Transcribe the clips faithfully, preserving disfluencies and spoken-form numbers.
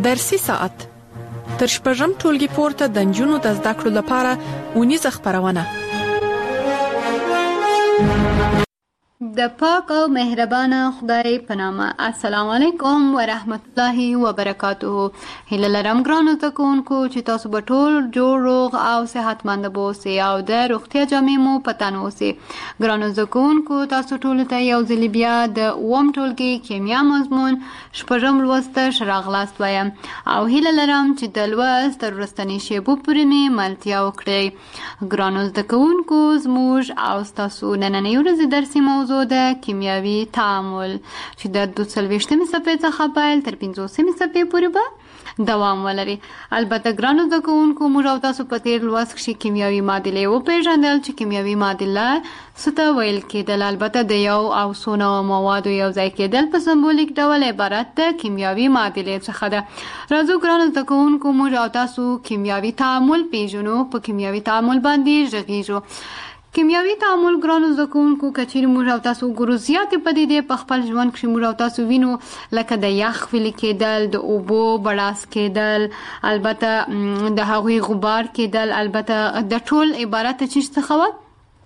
درسي ساعت تر شپږم ټولګي پورته د نجونو د زده کړو لپاره اونیزه خپرونه. د پاک او مهربانه خدای په نامه. السلام علیکم ورحمت الله وبرکاته. هیله لرم ګرانو زده کوونکو چې تاسو به ټول جوړ روغ او صحتمند اوسئ او د روغتیا جامې مو په تن اوسئ. ګرانو زده کوونکو تاسو ټول ته یو ځل بیا د اووم ټولګي کیمیا مضمون شپږم لوست ته راغلاست وایم او هیله لرم چې د لوست تر وروستنۍ شیبو پورې مې ملتیا وکړئ. ګرانو زده کوونکو زموږ او ستاسو نننۍ ورځې درسي موضوع د کیمیاوي تعامل چې د دوه څلوېښتمې صفحې څخه پیل تر پنځوسمې صفحې پورې به دوام ولري. البته ګرانو زده کوونکو موږ او تاسو په تېر لوست کښې کیمیاوي معادلې وپېژندل چې کیمیاوي معادله څه ته ویل کېدل. البته د یو او څو نوعو موادو یو ځای کېدل په سمبولیک ډول عبارت د کیمیاوي معادلې څخه ده. راځو ګرانو زده کوونکو موږ او تاسو کیمیاوي تعامل پېژنو، په کیمیاوي تعامل باندې غږیږو. کیمیاوي تعامل ګرانو زده کوونکو که چیرې موږ او تاسو وګورو زیاتې پدیدې په خپل ژوند کښې موږ او تاسو وینو، لکه د یخ ویلې کېدل، د اوبو بړاس کېدل، البته د هغوی غبار کېدل، البته د ټول عبارت د چیز څخه وه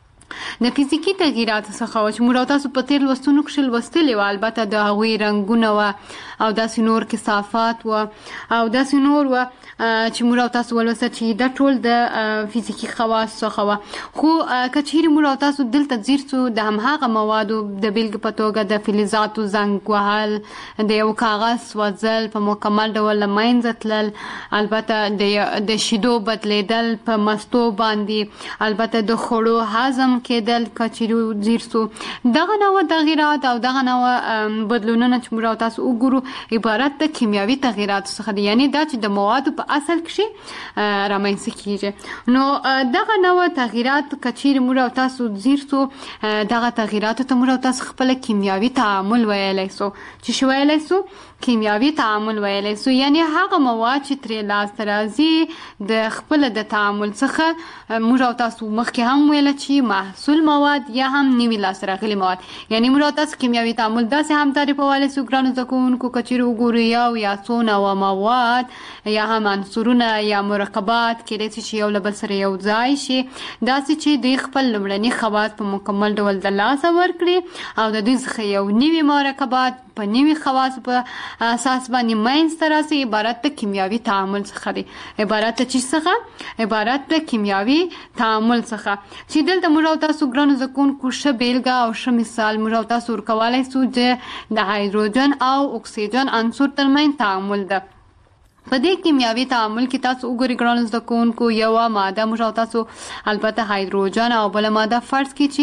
د فزیکي تغییراتو څخه وه چې موږ او تاسو په تېر لوستونو کښې لوستلې وه. البته د هغوی رنګونه وه او داسې نور کثافات وه او داسې نور وه چې موږ او تاسو ولوستل چې دا ټول د فزیکي خواص څخه وه. خو که چیرې موږ او تاسو دلته ځیر سو د همهغه موادو د بیلګې په توګه د فلزاتو زنګ وهل، د یو کاغذ سوځل، په مکمل ډول له منځه تلل، البته د شیدو بدلیدل په مستو باندې، البته د خوړو هضم کېدل که چیرې ځیر سو. دغه نوع تغییرات او دغه نوع بدلونونه چې موږ او تاسو وګورو عبارت د کیمیاوي تغییراتو څخه دي، یعنې دا چې د موادو په اصل کښې رامنځته کېږي. نو دغه نوع تغییرات که چیرې موږ او تاسو ځیر سو دغه تغییراتو ته موږ او تاسو خپله کیمیاوي تعامل ویلی سو. چې شو ویلی سو؟ کیمیاوي تعامل ویلی سو. یعنې هغه مواد چې ترې لاسته راځي د خپله د تعامل څخه موږ او تاسو مخکې هم ویله چې محصول مواد یا هم نوي لاسته راغلي مواد. یعنې موږ او تاسو کیمیاوي تعامل داسې هم تعریفولی سو ګرانو زده کوونکو که چیرې وګورو یو یا څو نوعه مواد یا هم عنصرونه یا مرکبات کېدای شي چې یو له بل سره یو ځای شي، داسې چې دوی خپل لومړني خواص په مکمل ډول د لاسه ورکړي او د دوی څخه یو نوي مرکبات په نوي خواصو په اساس باندې منځته راسي. عبارت د کیمیاوي تعامل څخه دی. عبارت د چیز څخه؟ عبارت د کیمیاوي تعامل څخه چې دلته موږ او تاسو ګرانو زده کوونکو ښه بیلګه او ښه مثال موږ او تاسو ورکولی سو چې د هایدروجن او اکسیجن عنصر ترمنځ تعامل ده. په دې کیمیاوي تعامل کې تاسو وګورئ ګرانو زده کوونکو یوه ماده موږ او تاسو البته هایدروجن او بله ماده فرض کړي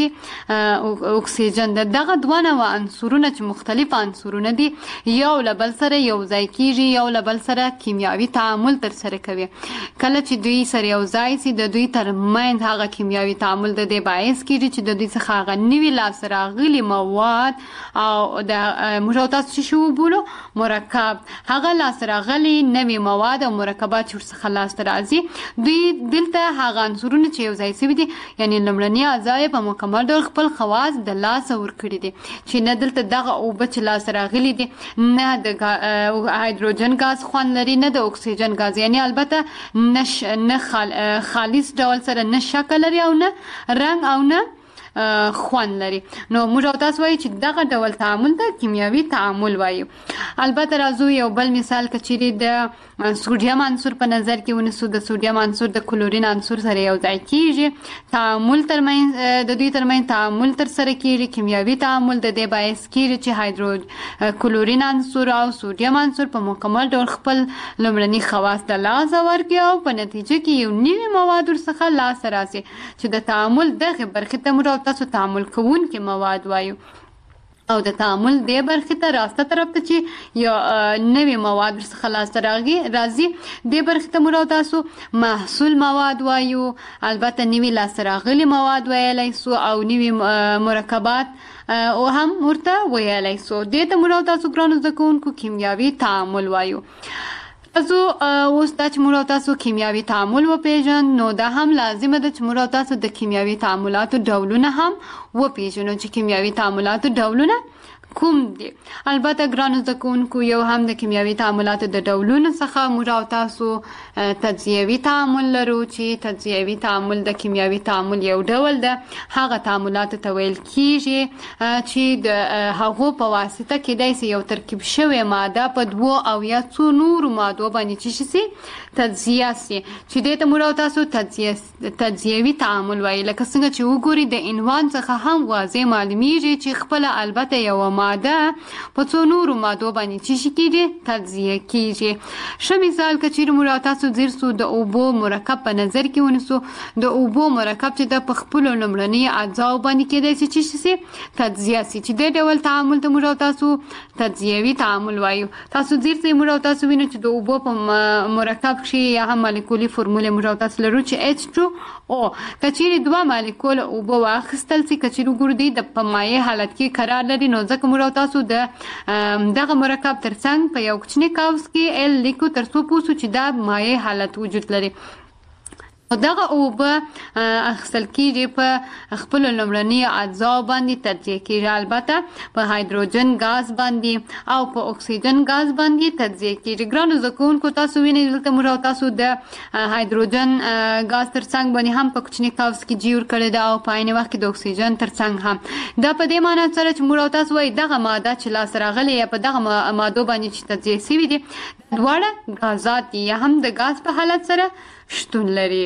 چې اکسیجن ده. دغه دوه نوعه عنصرونه چې مختلف عنصرونه دي یو له بل سره یو ځای کېږي، یو له بل سره کیمیاوي تعامل ترسره کوي. کله چې دوی سره یو ځای سي د دوی ترمنځ هغه کیمیاوي تعامل د دې باعث کېږي چې د دوی څخه هغه نوي لاسته راغلي مواد او د موږ او تاسو چې شو وبولو مرکب، هغه لاسته راغلي نوي مواد او مرکبات چې ورڅخه لاسته راځي دوی دلته هغه عنصرونه چې یو ځای شوي دي یعنې لومړني اعضا یې په مکمل ډول خپل خواص د لاسه ورکړي دي چې نه دلته دغه اوبه چې لاسته راغلي دي نه د هایدروجن ګاز خوند لري نه د اکسیجن ګاز، یعنې البته نه خالص ډول سره نه شکل لري او نه رنګ او نه خوند لري. نو موږ او تاسو وایو چې دغه ډول تعامل ته کیمیاوي تعامل وایو. البته راځو یو بل مثال که چیرې د سوډیم عنصر په نظر کې ونیسو. د سوډیم عنصر د کلورین عنصر سره یو ځای کېږي، تعامل ترمنځ د دوی ترمنځ تعامل ترسره کېږي، کیمیاوي تعامل د دې باعث کېږي چې هایدرو کلورین عنصر او سوډیم عنصر په مکمل ډول خپل لومړني خواص د لاسه ورکړي او په نتیجه کې یو نوي مواد ورڅخه لاسته راسي چې د تعامل دغې برخې ته موږ تاسو تعامل کوونکي مواد وایو. او د تعامل دې برخې ته راسته طرف ته چې یو نوي مواد ورڅخه لاسته راځي دې برخې ته موږ او تاسو محصول مواد وایو. البته نوي لاسته راغلي مواد ویلی سو او نوي مرکبات او هم ورته ویلی سو. دې ته موږ او تاسو ګرانو زده کوونکو کیمیاوي تعامل وایو. تاسو اوس دا چې موږ او تاسو کیمیاوي تعامل وپېژنو نو دا هم لازمه ده چې موږ او تاسو د کیمیاوي تعاملاتو ډولونه هم وپېژنو چې کیمیاوي تعاملاتو ډولونه کوم دي. البته ګرانو زده کوونکو یو هم د کیمیاوي تعاملاتو د ډولونو څخه موږ او تاسو تجزیوي تعامل لرو چې تجزیوي تعامل د کیمیاوي تعامل یو ډول ده. هغه تعاملات ته ویل کیږي چې د هغو په واسطه کېدای شي یو ترکیب شوی ماده په دوو او یا څو نورو مادو باندې چې شي تجزیه سي چې دې ته موږ او تاسو تجزیه تجزیوي تعامل وایي. لکه څنګه چې وګوري د عنوان څخه هم واضح معلومیږي چې خپله البته یو ماده په څو نورو مادو باندې چې شي کېږي تجزیه کېږي. ښه مثال که چیرې موږ او تاسو ځیر سو د اوبو مرکب په نظر کې ونیسو. د اوبو مرکب چې د په خپلو لومړنیو اجزاو باندې کېدای شي چې شي تجزیه سي چې دې ډول تعامل ته موږ او تاسو تجزیوي تعامل وایو. تاسو ځیر سئ موږ او تاسو وینو چې د اوبو په مرکب کښې یا هم مالیکولي فورمولې موږ او تاسو لرو چې ایچ ټو او. که چیرې دوه مالیکول اوبه واخیستل سي، که چیرې وګورو دوی د په مایع حالت کې قرار لري، نو ځکه موږ او تاسو د دغه مرکب ترڅنګ په یو کوچني قوس کې ال لیکو تر څو پوه سو چې دا مایع حالت وجود لري. دغه اوبه اخیستل کېږي په خپلو لومړنیو اجزاو باندې تجزیه کېږي. البته په هایدروجن ګاز باندې او په اکسیجن ګاز باندې تجزیه کېږي. ګرانو زده کوونکو تاسو وینئ دلته موږ او تاسو د هایدروجن ګاز ترڅنګ باندې هم په کوچني قوس کې جیور کړی ده او په عین وخت کې د اکسیجن ترڅنګ هم. دا په دې معنی سره چې موږ او تاسو وایي دغه ماده چې لاسته راغلې یا په دغه مادو باندې چې تجزیه شوي دي دواړه غازات دي یا هم د ګاز په حالت سره شتون لري.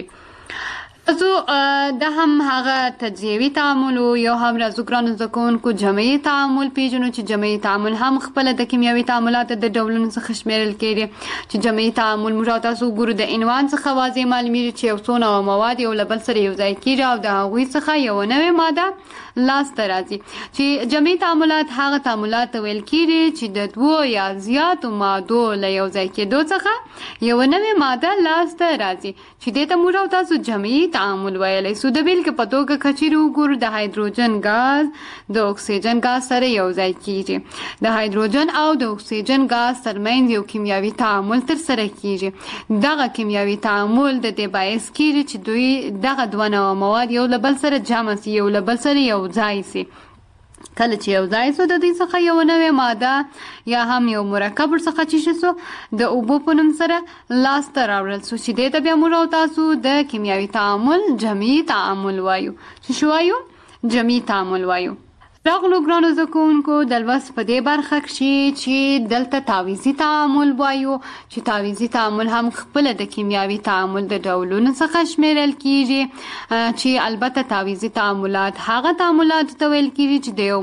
راځو دا هم هغه تجزیوي تعامل یو هم راځو ګرانو زده کوونکو جمعي تعامل پیژنو چې جمعي تعامل هم خپله د کیمیاوي تعاملاتو د ډولونو څخه شمیرل کېږي. چې جمعي تعامل موږ او تاسو وګورو د عنوان څخه واضح معلومیږي چې یو څو نوع مواد یو له بل سره یو ځای کېږي او د هغوی څخه یوه نوې ماده لاسته راځي. چې جمعي تعاملات هغه تعاملات ته ویل کېږي چې د دوو یا زیاتو مادو له یو ځای کېدو څخه یوه نوې ماده لاسته راځي چې دې ته موږ او تاسو جمعي تعامل ویلی سو. د بیلګې په توګه که چیرې وګورو د هایدروجن ګاز د اکسیجن ګاز سره یو ځای کېږي. د هایدروجن او د اکسیجن ګاز ترمنځ یو کیمیاوي تعامل ترسره کېږي. دغه کیمیاوي تعامل د دې باعث کېږي چې دوی دغه دوه نوع مواد یو له بل سره جمع سي، یو له بل سره یو ځای سي. کله چې یو ځای سو د دوی څخه یو نوې ماده یا هم یو مرکب ورڅخه چې شي سو د اوبو په نوم سره لاسته راوړل سو چې دې ته بیا موږ او تاسو د کیمیاوي تعامل جمعي تعامل وایو. چې شو وایو؟ جمعي تعامل وایو. راغلو ګرانو زده کوونکو د لوست په دې برخه کښې چې دلته تعویضي تعامل وایو چې تعویضي تعامل هم خپله د کیمیاوي تعامل د ډولونو څخه شمیرل کېږي. چې البته تعویضي تعاملات هغه تعاملاتو ته ویل کېږي چې د یو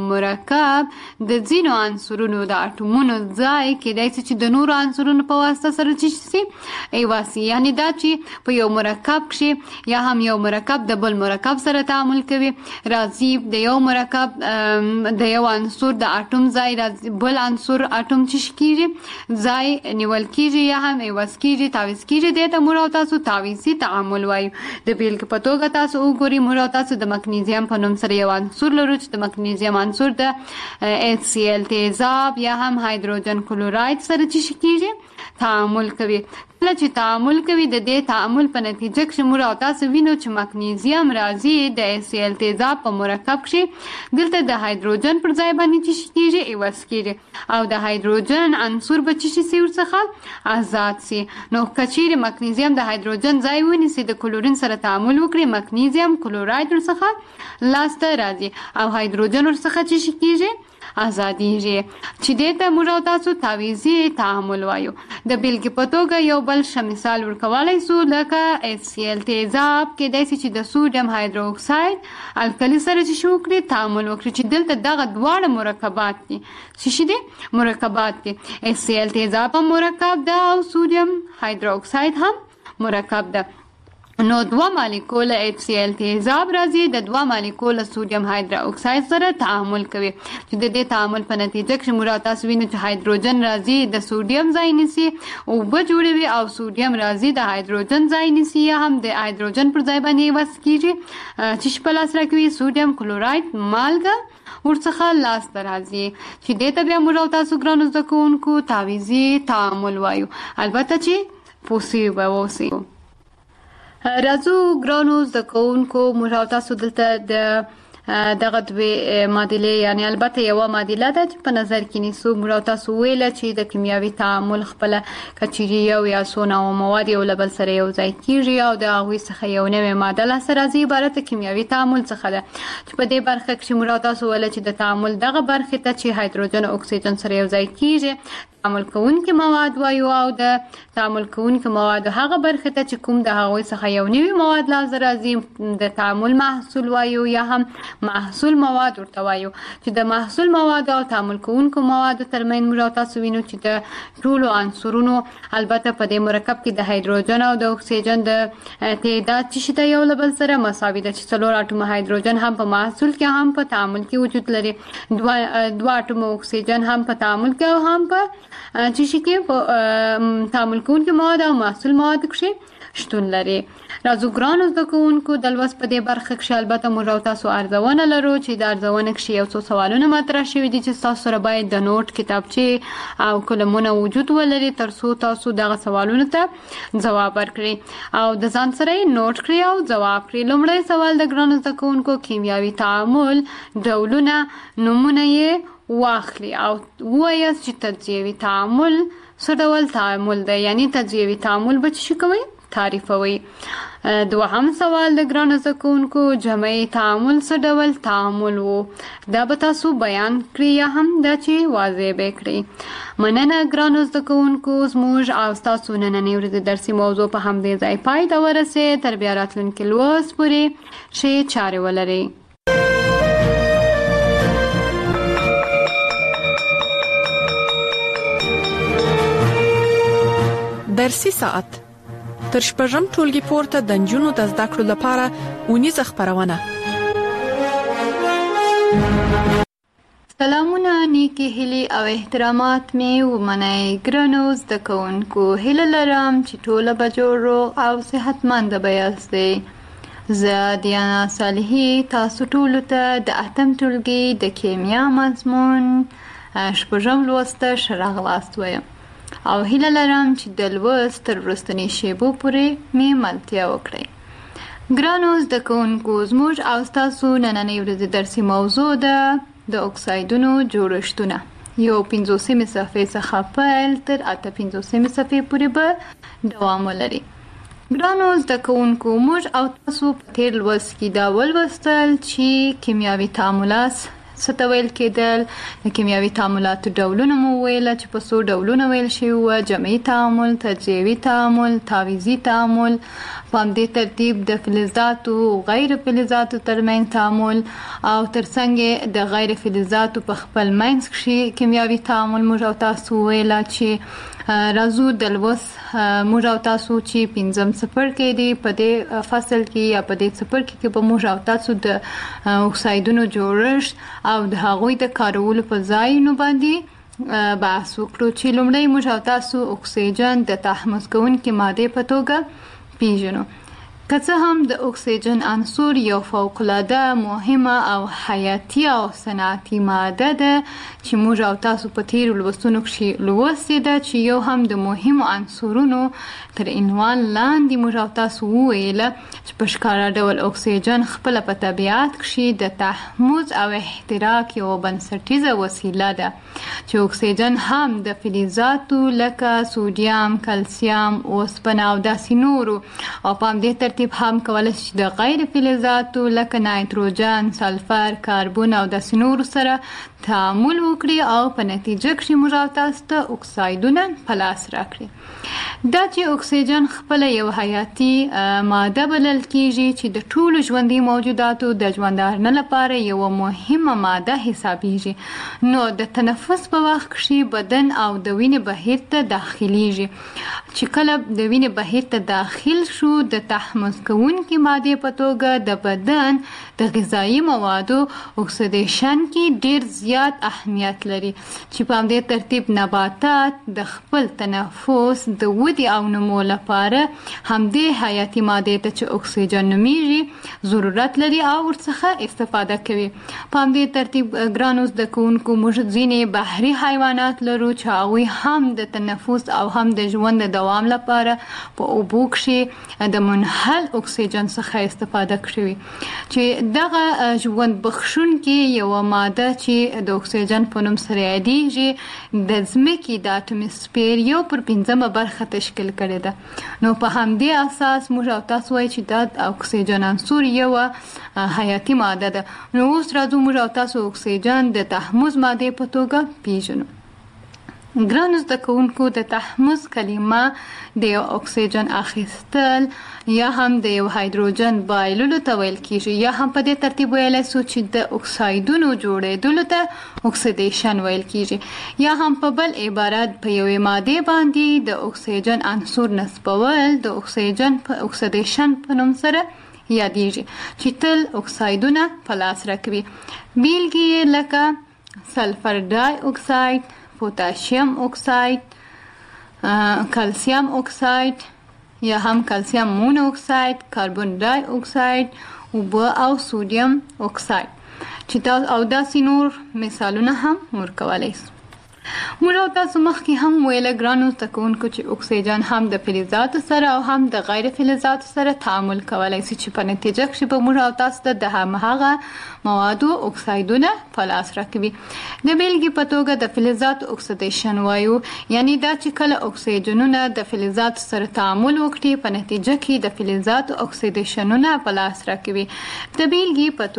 مرکب د ځینو عنصرونو د اټومونو ځای کېدای شي چې د نورو عنصرونو په واسطه سره چې شي ایواسي. یعنې دا چې په یو مرکب کښې یا هم یو مرکب د بل مرکب سره تعامل کوي، راځي د یو مرکب د یو عنصر د اټوم ځای بل عنصر اټوم چې کېږي ځای نیول کېږي یا هم عوض کېږي، تعویض کېږي. دې ته موږ او تاسو تعویضي تعامل وایو. د بیلګې په توګه تاسو وګورئ موږ او تاسو د مګنیزیم په نوم سره یو عنصر لرو چې د مګنیزیم عنصر د ایچ سی ال تیزاب یا هم هایدروجن کلوراید سره چې کېږي تعامل کوي. کله چې تعامل کوي د دې تعامل په نتیجه کې موږ او تاسو وینو چې مګنیزیم راځي د ایچ سی ال تیزاب په مرکب کې دلته د هایدروجن پر ځای باندې چې کېږي عوض کېږي او د هایدروجن عنصر به چې شي ورڅخه آزاد سي. نو که چیرې مګنیزیم د هایدروجن ځای ونیسي د کلورین سره تعامل وکړي مګنیزیم کلوراید ورڅخه لاسته راځي او هایدروجن ورڅخه چې کېږي آزادیږي. چې دې ته موږ او تاسو تعویضي تعامل وایو. د بیلګې په توګه یو بل ښه مثال ورکولی سو لکه ایچ سی ال تیزاب کېدای شي چې د سوډیم هایدرو اکساید الکلي سره چې شو وکړي تعامل وکړي چې دلته دغه دواړه مرکبات دي څه شي دي مرکبات دي. ایچ سی ال تیزاب هم مرکب ده او سوډیم هایدرو اکساید هم مرکب ده. نو دوه مالیکول ایچ سی ال تیزاب راځي د دوه مالیکول سوډیم هایدرو اکساید سره تعامل کوي چې د دې تعامل په نتیجه کې موږ تاسو وینئ چې هایدروجن راځي د سوډیم ځای نیسي اوبه جوړوي او سوډیم راځي د هایدروجن ځای نیسي یا هم د هایدروجن پر ځای باندې عوض کېږي چې په لاس راکوي سوډیم کلوراید مالګه ورڅخه لاسته راځي چې دې ته بیا موږ او تاسو ګرانو زده کوونکو تعویضي تعامل وایو. البته چې پوسي به اوسئ. راځو ګرانو زده کوونکو موږ او تاسو دلته د دغه دوه معادلې یعنی البته یو معادله ده چې په نظر کې نیسو. موږ تاسو ویل چې د کیمیاوي تعامل خپل کچيري یو یا څو نوع مواد یو له بل سره یو ځای کیږي او د هغوی څخه یو نوې ماده لاسته راځي. عبارت کیمیاوي تعامل څخه ده چې په دې برخه کې موږ تاسو ویل چې د تعامل دغه برخه ته چې هایدروجن او اکسیجن سره یو ځای کیږي تعامل کوونکي مواد وایو او د تعامل کوونکي مواد هغه برخه ته چې کوم د هغوی څخه یو نوی مواد لازم راځي د تعامل محصول وایو یا هم محصول مواد ورته وایو. چې د محصول مواد او تعامل کوونکو مواد ترمن موږ تاسو وینو چې د ټولو عنصرونو البته په دې مرکب کې د هایدروجن او د اکسیجن د تعداد چې د یو بل سره مساوي ده چې څلور اټوم هایدروجن هم په محصول کې هم په تعامل کې وجود لري. دوه دوه اټوم اکسیجن هم په تعامل کې او هم په چې شي کې په تعامل کوونکي مواد او محصول مواد کې شتون لري. راځو ګرانو زده کوونکو د لوست په دې برخه کې البته موږ تاسو ارزونه لرو چې د ارزونه کې یو څو سوالونه مطرح شوي دي چې تاسو سره باید د نوٹ کتابچه او قلمونه وجود ولري ترڅو تاسو دغه سوالونو ته جواب ورکړئ او د ځان سره نوٹ کړئ او جواب کړئ. لومړی سوال د ګرانو زده کوونکو کیمیاوي تعامل ډولونه نمونه یې واخلي او وایاست چې تجزیوي تعامل څه ډول تعامل دی یعنی تجزیوي تعامل به څه کوي تعریفوي. دوهم سوال د ګرانو زده کوونکو جمعي تعامل څه ډول تعامل وو دا به تاسو بیان کړئ یا هم دا چې واضح به کړئ. مننه ګرانو زده کوونکو زموږ او تاسو نننۍ ورځې درسي موضوع په همدې ځای پای ته ورسېد. تر بیا راتلونکي لوست پورې ښې چارې ولرئ. درسي ساعت تر شپږم ټولګي پورته د نجونو د زده کړو لپاره اونیزه خپرونه. سلامونه نیکی هیلي او احترامات می ومنئ. ګرانو زده کوونکو هیله لرم چې ټوله به جوړ روغ او صحتمند به یاستئ. زه دیانا صالحي تاسو ټولو ته د اتم ټولګي د کیمیا مضمون شپږم لوست ښه راغلاست وایم او هیله لرم چې د لوست تر وروستنۍ شیبو پورې مې ملتیا وکړئ. ګرانو زده کوونکو زموږ او ستاسو نننۍ ورځې درسي موضوع ده د اکسایدونو جوړښتونه. یو پنځوسمې صفحې څخه پیل تر اته پنځوسمې صفحې پورې به دوام ولري. ګرانو زده کوونکو موږ او تاسو په تیر لوست کې دا ولوستل چې کیمیاوي تعاملات څه ته ویل کېدل. د کیمیاوي تعاملاتو ډولونه مو ویل چې په څو ډولونه ویل شوي وو: جمعي تعامل، تجزیوي تعامل، تعویضي تعامل، په همدې ترتیب د فلزاتو او غیر فلزاتو ترمنځ تعامل او ترڅنګ د غیر فلزاتو په خپل منځ کې کیمیاوي تعامل. موږ او تاسو ویل چې راځو د لوست موږ او تاسو چې پنځم څپرکی دی په دې فصل کې یا په دې څپرکي کې به موږ او تاسو د اکسایدونو جوړښت او د هغوی د کارولو په ځایونو باندې بحث وکړو چې لومړی موږ او تاسو اکسیجن د تحمض کوونکې مادې په توګه پیژنو. که څه هم د اکسیجن عنصر یو فوق‌العاده مهمه او حیاتي او صنعتي ماده ده چې موږ او تاسو په تیرو لوستونو کې لوستې ده چې یو هم د مهمو عنصرونو تر عنوان لاندې موږ او تاسو وویله چې په ښکاره ډول اکسیجن خپله په طبیعت کې د تحمض او احتراق یوه بنسټیزه وسیله ده چې اکسیجن هم د فلزاتو لکه سوډیم، کلسیم، اوسپنه او داسې نورو او په همدې ترتیب هم کولای شي د غیر فلزاتو لکه نایتروجن، سلفر، کاربن او داسې نورو سره تعامل وکړي او په نتیجه کې موږ او تاسو ته اکسایدونه په لاس راکړي. دا چې اکسیجن خپله یو حیاتي ماده بلل کیږي چې د ټولو ژوندي موجوداتو د ژوندارنه لپاره یوه مهمه ماده حسابیږي. نو د تنفس په وخت کې بدن او د وینې بهیر ته داخلیږي. چې کله د وینې بهیر ته داخل شو د تحمض کوونکې مادې په توګه د بدن د غذایي موادو اکسیدیشن کې ډیر زیات زیات اهمیت لري چې په همدې ترتیب نباتات د خپل تنفس د ودې او نمو لپاره همدې حیاتي مادې ته چې اکسیجن نومیږي ضرورت لري او ورڅخه استفاده کوي. په همدې ترتیب ګرانو زده کوونکو موږ ځینې بحري حیوانات لرو چې هغوی هم د تنفس او هم د ژوند د دوام لپاره په اوبو کښې د منحل اکسیجن څخه استفاده کوي چې دغه ژوند بخښونکې یوه ماده چې د اکسیجن په نوم سره یادیږي د ځمکې د اټموسفیر یو پر پنځمه برخه تشکیل کړې ده. نو په همدې اساس موږ او تاسو وایي چې دا د اکسیجن عنصر یوه حیاتي ماده ده. نو اوس راځو موږ او تاسو اکسیجن د تحمض مادې په توګه پیژنو. ګرانو زده کوونکو د تحمض کلمه د یو اکسیجن اخیستل یا هم د یو هایدروجن بایللو ته ویل کیږي یا هم په دې ترتیب ویلی سو چې د اکسایدونو جوړېدلو ته اکسیدیشن ویل کیږي یا هم په بل عبارت په یوې مادې باندې د اکسیجن عنصر نصبول د اکسیجن په اکسیدیشن په نوم سره یادیږي چې تل اکسایدونه په لاس راکوي. بیلګې لکه سلفر ډای اکساید، پوتاشیم اکساید، کلسیم اکساید یا هم کلسیم مون اکساید، کاربن ډای اکساید، اوبه او سودیم اکساید چې دا او داسې نور مثالونه هم ورکولی سو. موږ او تاسو مخکې هم ویله ګرانو زده کوونکو چې اکسیجن هم د فلزاتو سره او هم د غیر فلزاتو سره تعامل کولی سي چې په نتیجه کښې به موږ او تاسو ته د همهغه موادو اکسایدونه په لاس راکوي. د بیلګې په توګه د فلزاتو اکسیدیشن وایو، یعنی دا چې کله اکسیجنونه د فلزاتو سره تعامل وکړي په نتیجه کې د فلزاتو اکسیدیشنونه په لاس راکوي. د بیلګې په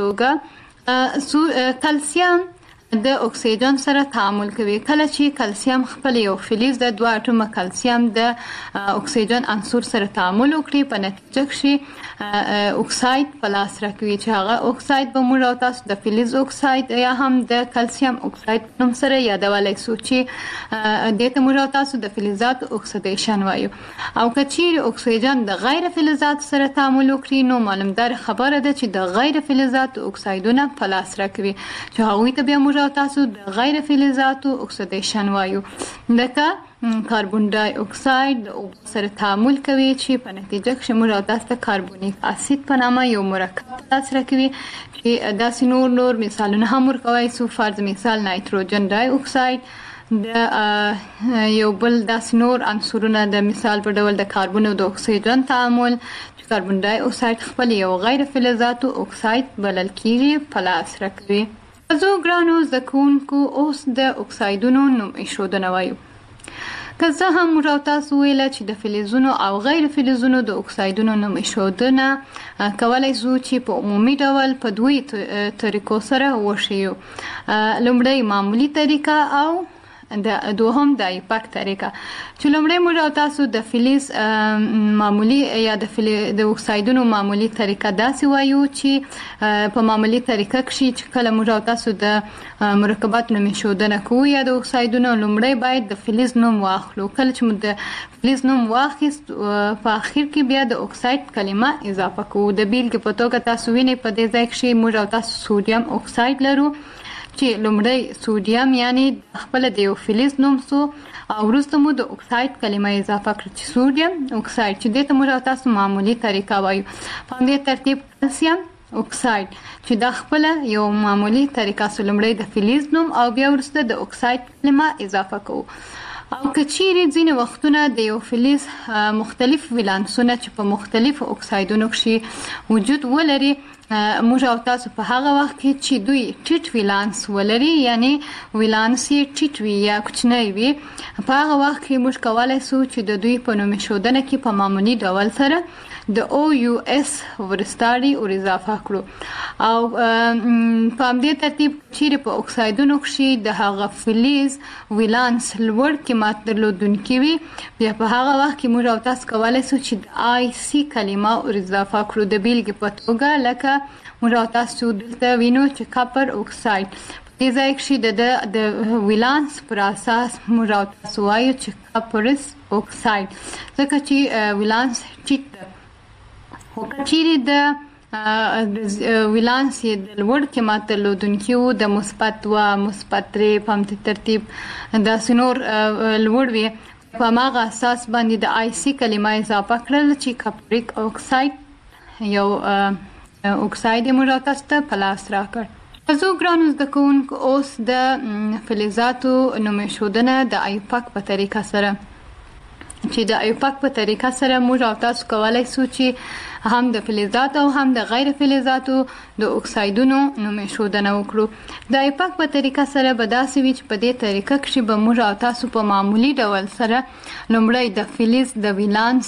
توګه کلسیم د اکسیجن سره تعامل کوي. کله چې کلسیم خپل یو فلز د دوه اټومه کلسیم د اکسیجن عنصر سره تعامل وکړي په نتیجه کښې اکساید په لاس راکوي چې هغه اکساید به موږ او تاسو د فلز اکساید یا هم د کلسیم اکساید په نوم سره یادولی سو چې دې ته موږ او تاسو د فلزاتو اکسیدیشن وایو. او که چیرې اکسیجن د غیر فلزاتو سره تعامل وکړي نو معلومدار خبره ده چې د غیر فلزاتو اکسایدونه په لاس راکوي چې هغوی ته بیا موږ او تاسو د غیر فلزاتو اکسیدیشن وایو. لکه کاربن ډای اکساید د اوبو سره تعامل کوي چې په نتیجه کښې موږ او تاسو ته کاربونیک اسید په نامه یو مرکب په لاس راکوي چې داسې نور نور مثالونه هم ورکولی سو. فرض مثال نایتروجن ډای اکساید د یو بل داسې نور عنصرونه د مثال په ډول د کاربن او د اکسیجن تعامل چې کاربن ډای اکساید خپل یو غیر فلزاتو اکساید بلل کیږي په لاس راکوي. زه ګرانو زده کوونکو اوس د اکسایدونو نوم ایښودنه وایو. که څه هم موږ او تاسو ویله چې د فلزونو او غیر فلزونو د اکسایدونو نوم ایښودنه کولی سو چې په عمومي ډول په دوی طریقو سره وښیو. لومړی معمولي طریقه او د دوهم د ایپاک طریقه چې لومړی موږ او تاسو د فلز معمولي یا د د اکسایدونو معمولي طریقه داسې وایو چې په معمولي طریقه کښې چې کله موږ او تاسو د مرکباتو نوم ایښودنه کوو یا د اکسایدونو لومړی باید د فلز نوم واخلو. کله چې موږ د فلز نوم واخیست په اخر کې بیا د اکساید کلمه اضافه کوو. د بیلګې په توګه تاسو وینئ په دې ځای کښې موږ او تاسو سودیم اکساید لرو چې لومړی سودیم یعنی خپل د یو فلز نوم سو او وروسته مو د اکساید کلمه اضافه کړه چې سودیم اکساید چې دې ته موږ او تاسو معمولي طریقه وایو. په همدې ترتیب کلسیم اکساید چې دا خپل یو معمولي طریقه سو، لومړی د فلز نوم او بیا وروسته د اکساید کلمه اضافه کوو. او که چیرې ځینې وختونه د یو فلز مختلف ولانسونه چې په مختلفو اکسایدونو کښې وجود ولري موږ او تاسو په هغه وخت کې چې دوی ټیټ ولانس ولري یعنی ولانس یې ټیټ وي یا کوچنی وي په هغه وخت کې موږ کولی سو چې د دوی په نوم ایښودنه کې په معمولي ډول سره د او یو اس ورستاړي ور اضافه کړو. او په همدې ترتیب چیرې په اکسایدونو کښې د هغه فلز ولانس لوړ قیمت درلودونکي وي بیا په هغه وخت کې موږ او تاسو کولی سو چې د آی سی کلمه ور اضافه کړو. د بیلګې په توګه لکه موږ او تاسو دلته وینو چې کاپر اکساید په دې ځای کښې د ولانس پر اساس موږ او تاسو وایو چې کاپرس اکساید ځکه چې ولانس ټیټ ده. خو که چیرې د ولانس یې د لوړ قیمت درلودونکي وو، د مثبت دوه، مثبت درې په همدې ترتیب داسې نور لوړ وي. په هماغه اساس باندې د آی سی کلمه اضافه کړل چې کپریک اکساید یو اکساید یې موږ تاسو ته په لاس راکړ. زه ګرانو زده کوونکو اوس د فلزاتو نومېښودنه د ایوپاک په طریقه سره چې د ایوپاک په طریقه سره موږ او تاسو کولای شو چې هم د فلزاتو او هم د غیر فلزاتو د اکسایدونو نومېښودنه وکړو. د ایوپاک په طریقه سره به داسې وي چې په دې طریقه کې به موږ او تاسو په معمولی ډول سره لومړی د فلز د ولانس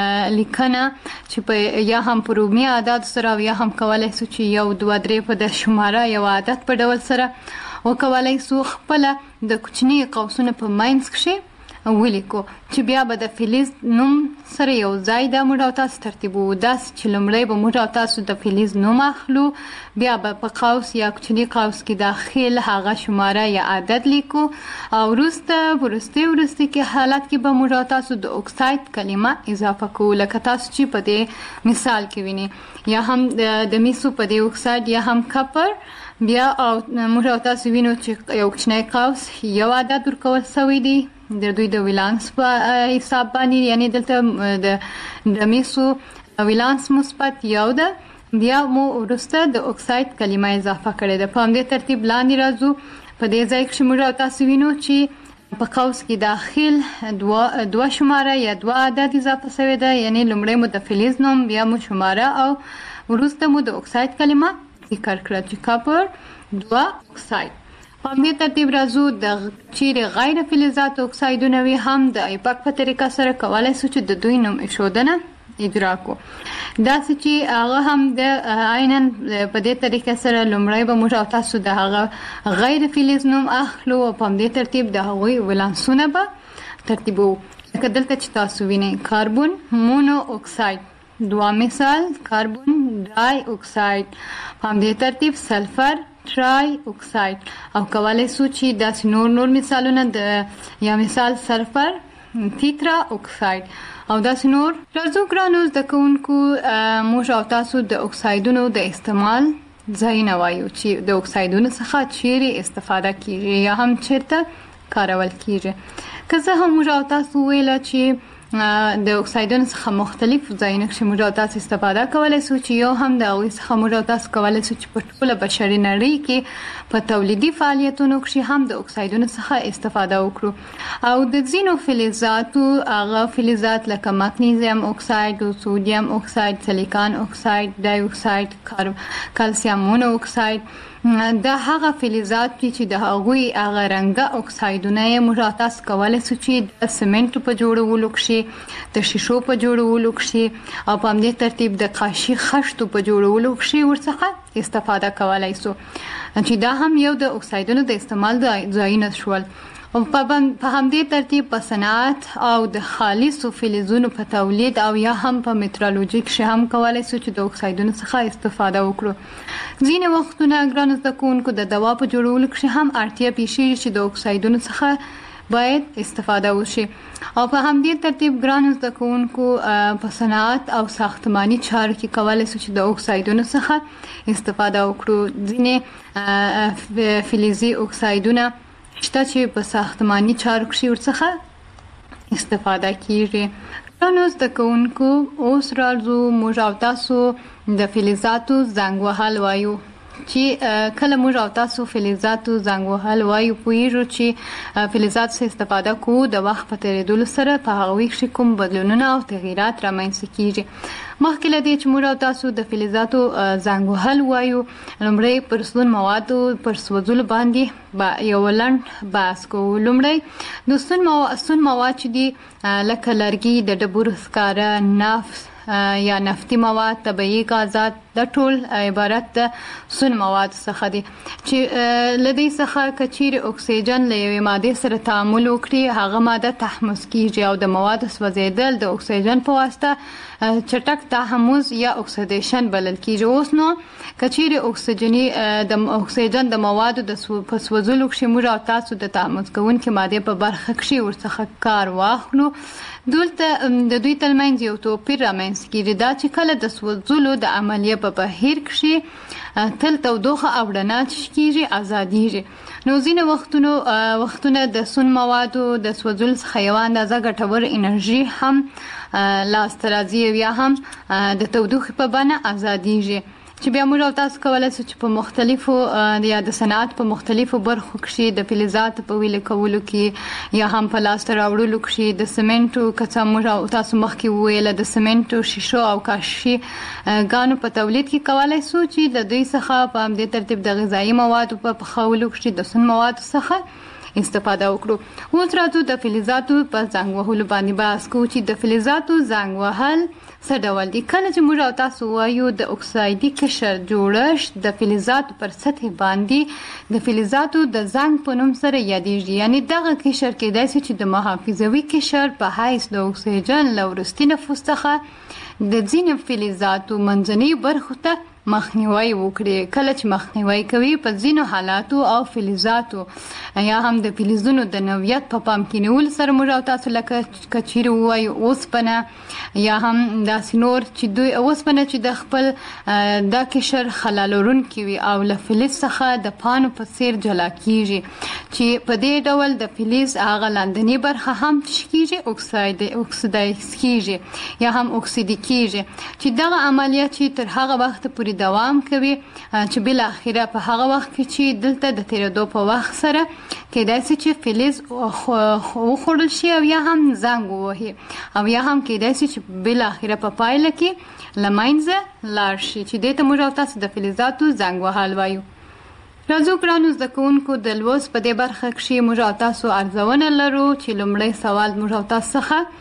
لیکنه چې په یا هم په رومي عدد سره او یا هم کولای شو چې یو دوه درې په د شماره یو عدد په ډول سره وکولای شو خپل د کوچني قوسونو په ماینس کې ولیکو چې بیا به د فلز نوم سره یو ځای د موږ او تاسو ترتیبو. داس چې لومړی به موږ او تاسو د فلز نوم اخلو، بیا به په قوس یا کوچني قوس کې داخل هغه شماره یا عدد لیکو او وروسته وروسته وروسته کې حالت کې به موږ او تاسو د اکساید کلمه اضافه کوو، لکه تاسو چې په دې مثال کې وینئ، یا هم د میسو په دې اکساید یا هم کپر. بیا او موږ او تاسو وینو چې یو کوچنی قوس یو عدد ورکول شوی دی د دوی د ولانس په حساب باندې، یعنی دلته د د میسو ولانس مثبت یو ده. بیا مو وروسته د اکساید کلمه اضافه کړې ده. په همدې ترتیب لاندې راځو. په دې ځای کې موږ او تاسو وینو چې په قوس کې داخل دوه دوه شماره یا دوه عدد اضافه شوی ده، یعنی لومړی مو د فلز نوم، بیا مو شماره او وروسته مو د اکساید کلمه ذکر کړه چې کاپر دوه اکساید. په همدې ترتیب راځو د چیرې غیر فلزاتو اکسایدونه وي هم د ایوپاک په طریقه سره کولای شو چې د دوی نوم ایښودنه اجرا کو. داسې چې هغه هم د عیناً په دې طریقه سره لومړی به موږ او تاسو د هغه غیر فلز نوم اخلو او په همدې ترتیب د هغوی ولانسونه به ترتیبو. لکه دلته چې تاسو وینئ کاربون مونو اکساید، دوه مثال کاربون ډای اکساید، په همدې ترتیب سلفر ټرای اکساید او کولای شو چې داسې نور نور مثالونه د یا مثال سلفر تیترا اکساید او داسې نور. راځو ګرانو زده کوونکو موږ او تاسو د اکسایدونو د استعمال ځایونه وایو چې د اکسایدونو څخه چیرې استفاده کیږي یا هم چیرته کارول کیږي. که څه هم موږ او تاسو ویل چې د اکسایدونو څخه مختلف ځایونه کې موږ او تاسو استفاده کولای شو چې یو هم د هغوی څخه موږ او تاسو کولای شو چې په ټوله بشري نړۍ کې په تولیدي فعالیتونو کې هم د اکسایدونو څخه استفاده وکړو. او د ځینو فلزاتو هغه فلزات لکه مګنیزیم اکساید او سودیم اکساید، سیلیکان اکساید، ډای اکساید، کلسیم مونو اکساید دا هغه فلزات دي چې د هغوی هغه رنګه اکسایدونه یې موږ تاسو کولای شو چې د سمنټ په جوړولو کې، د شیشو په جوړولو کې او په همدې ترتیب د قاشي خښتو په جوړولو کې ورڅخه استفاده کولای شو، چې دا هم یو د اکسایدونو د استعمال ځایونه شول. او په همدې ترتیب په صنعت او د خالصو فلزونو په تولید او یا هم په مترالوژي کې هم کولای شو چې د اکسایدونو څخه استفاده وکړو. ځینې وختونه ګرانو زده کوونکو د دوا په جوړولو کې هم اړتیا پیښیږي چې د اکسایدونو څخه باید استفاده وشي. او په همدې ترتیب ګرانو زده کوونکو په صنعت او ساختماني چارو کې کولای شو چې د اکسایدونو څخه استفاده وکړو. ځینې فلزي اکسایدونه شته چې په ساختماني چارو کې ورڅخه استفاده کیږي. ګرانو زده کوونکو اوس راځو موږ او تاسو د فلزاتو زنګ وهل وایو چې کله موږ او تاسو فلزاتو زنګ وهل وایو پوهیږو چې فلزات څخه استفاده کوو د وخت په تیریدو سره په هغوی کې کوم بدلونونه او تغییرات رامنځته کیږي. مخکې له دې چې موږ او تاسو د فلزاتو زنګ وهل وایو لومړی پر سون موادو پر سوځولو باندې با یو لنډ بحث کوو. لومړی د سون مواد چې دي لکه لرګي، د ډبرو سکاره، نفت یا نفتي مواد، طبیعي غازات د ټول عبارت د سون مواد څخه دي چې لدې څخه کچیر اکسیجن له یوې ماده سره تعامل وکړي هغه ماده تحمض کیږي او د مواد سوځیدل د اکسیجن په واسطه چټک تحمض یا اکسیدیشن بلل کیږي. اوس نو کچیر اکسیجنی د اکسیجن د موادو د سوځولو کې موږ او تاسو د تحمض کوونکې ماده په برخه کې ورڅخه کار واخلو. دلته د دوی ترمنځ یو توپیر رامنځته کیږي دا چې کله د سوځولو د عملیه په بهیر کې تل تودوخه او رڼا کېږي ازادیږي. نو ځینې وختونو وختونه د سون موادو د سوځول څخه یوه اندازه ګټور انرژي هم لاسته راځي یا هم د تودوخې په بڼه ازادیږي چې بیا موږ او تاسو کولای شو چې په مختلفو یا د صنعت په مختلفو برخو کې د فلزاتو په ویلې کولو کې یا هم په لاسته راوړلو کې د سمنټو کڅه موږ او تاسو مخکې ویل د سمنټو شیشو او کاشي ګانو په تولید کې کولای شو چې د دوی څخه په همدې ترتیب د غذایی موادو په پخولو کې د سون موادو څخه استفاده وکړو. اوس راځو د فلزاتو په زنګ وهلو باندې بحث کوو چې د فلزاتو زنګ وهل څه ډول دي. کله چې موږ او تاسو وایو د اکسایدي قشر جوړښت د فلزاتو پر سطح باندې د فلزاتو د زنګ په نوم سره یادېږي، یعنی دغه قشر کېدای شي چې د محافظوي قشر په حیث د اکسیجن له وروستي نفوس څخه د ځینې فلزاتو منځنۍ برخو ته مخنیوي وکړي. کله چې مخنیوي کوي په ځینو حالاتو او فلزاتو یا هم د فلزونو د نوعیت په پام کې نیول سره موږ او تاسو لکه کچیر وایو اوسپنه یا هم داسې نور چې دوی اوسپنه چې د خپل د قشر خلا لرونکي وي او له فلز څخه د پانو په څیر جلا کیږي چې په دې ډول د فلز هغه لاندنی برخه هم کیږي اکساید اکسیدایز کیږي یا هم اکسیدي کیږي چې دغه عملیات چې تر هغه وخت پورې دوام کوي چې بل اخیره په هغه وخت کې چې دلته د تیرېدو په وخت سره کېدای شي چې فلز وخوړل شي او یا هم زنګ ووهي او یا هم کېدای شي چې بل اخیره په پایله کې له منځه لاړ شي چې دې ته موږ او تاسو د فلزاتو زنګ وهل وایو. راځو ګرانو زده کوونکو د لوست په دې برخه کې موږ او تاسو ارزونه لرو چې لومړی سوال موږ او تاسو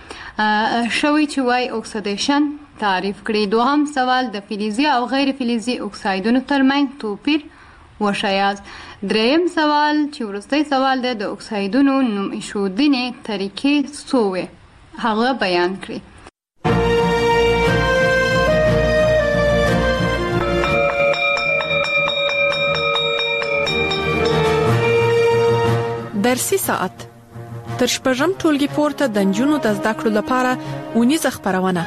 څخه شوی چې وای اکسیدیشن تعریف کړئ. دوهم سوال د فلزي او غیر فلزي اکسایدونو ترمنځ توپیر وښایاست. دریم سوال چې وروستی سوال دی د اکسایدونو نوم ایښودنې طریقې څو وې هغه بیان کړئ. درسي ساعت تر شپږم ټولګي پورته د نجونو د زده کړو لپاره اونیزه خپرونه.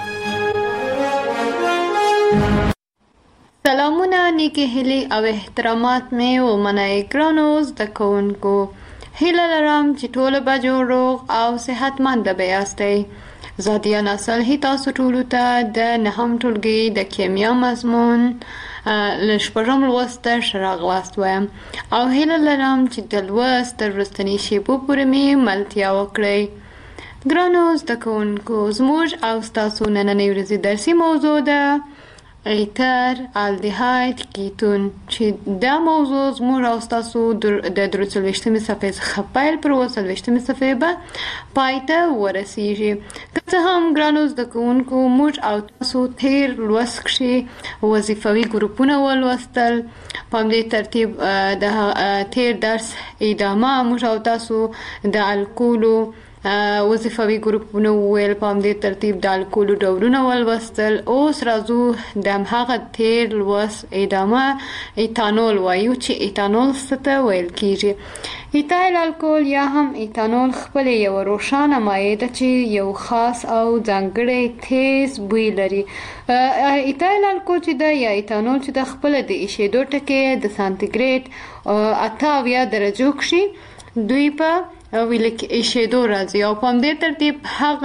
سلامونه، نیکی هیلی او احترامات می و منای ګرانو زده کوونکو. هیله لرم چې ټول به جوړ روغ او صحتمند به یاستئ. زادیا نسل هی تاسو ټولو ته د نهم ټولګي د کیمیا مضمون له شپږم لوست ته راغلاست وایم او هیله لرم چې د لوست تر وروستنۍ شیبو پورې مې ملتیا وکړئ. ګرانو زده کوونکو، زموږ او ستاسو نننۍ ورځې درسي موضوع ده ایتر الدهاید کیتون چې دا موضوع زموږ او ستاسو د درې څلوېښتمې صفحې څخه پیل پر اووه څلوېښتمې صفحې به پای ته ورسیږي. که څه هم ګرانو زده کوونکو موږ او تاسو تیر لوست کښې وظیفوي ګروپونه ولوستل، په همدې ترتیب د تیر درس ادامه موږ او تاسو د الکولو وظیفوي ګروپونه وویل، په همدې ترتیب د الکولو ډولونه ولوستل. اوس راځو د هماغه تیر لوست ادامه ایتانول وایو چې ایتانول څه ته ویل کیږي. ایتایل الکول یا هم ایتانول خپل یو روښانه مایع ده چې یو خاص او ځانګړی تیز بوی لري. ایتایل الکول چې ده یا ایتانول چې ده خپل د ایشېدو ټکي د سانتیګریډ اته اویا درجو کښې دوی په ویل ایشېدو راځي او په همدې ترتیب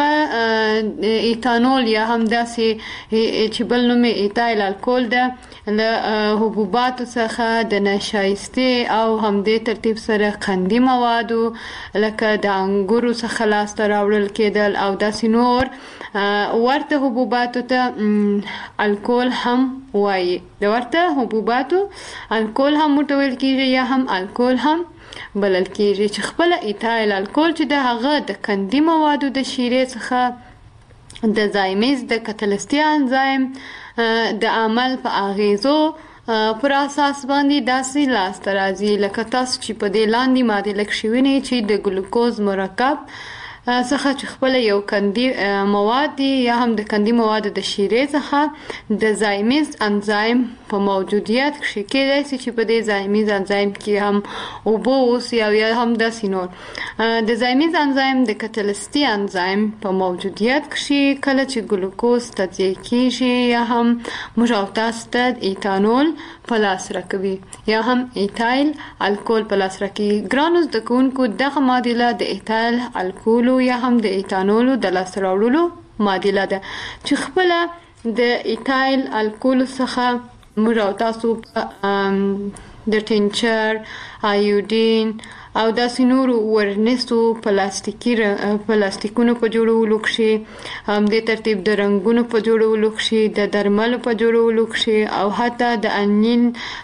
هغه ایتانول یا هم داسې چې بل نوم یې ایتایل الکول ده له حبوباتو څخه د نشایستې او همدې ترتیب سره قندي موادو لکه د انګورو څخه لاسته راوړل کېدل او داسې نور ورته حبوباتو ته الکول هم وایي. د ورته حبوباتو الکول هم ورته ویل کېږي یا هم الکول هم بلل کېږي چې خپل ایتایل الکول چې د هغه د قندي موادو د شیرې څخه د زایمیز د کتلستي انزایم د عمل په اغیزو پر اساس باندې داسې لاسته راځي لکه تاسو چې په دې لاندې ماده لکه شوینې چې د ګلوکوز مرکب څخه چې خپل یو کندي مواد دي یا هم د کندي مواد د شیرې څخه د زایمیز انزایم په موجودیت کې کېدای شي چې په دې زایمیز انزایم کې هم اوبه اوسي او یا هم د سینور د زایمیز انزایم د کتالسټي انزایم په موجودیت کې کله چې ګلوکوز تجزیه کیږي یا هم موږ او تاسو ته ایتانول په لاس راکوي یا هم ایتایل الکول په لاس راکوي. ګرانو زده کوونکو دغه معادله د ایتایل الکولو یا هم د ایتانولو د لاسته راوړلو معادله ده چې خپله د ایتایل الکولو څخه موږ او تاسو د ټینچر آیودین او داسې نورو ورنیسو پلاستیکي پلاستیکونو په جوړولو کې هم د ترتیب د رنګونو په جوړولو کې د درملو په جوړولو کې او حتی د انین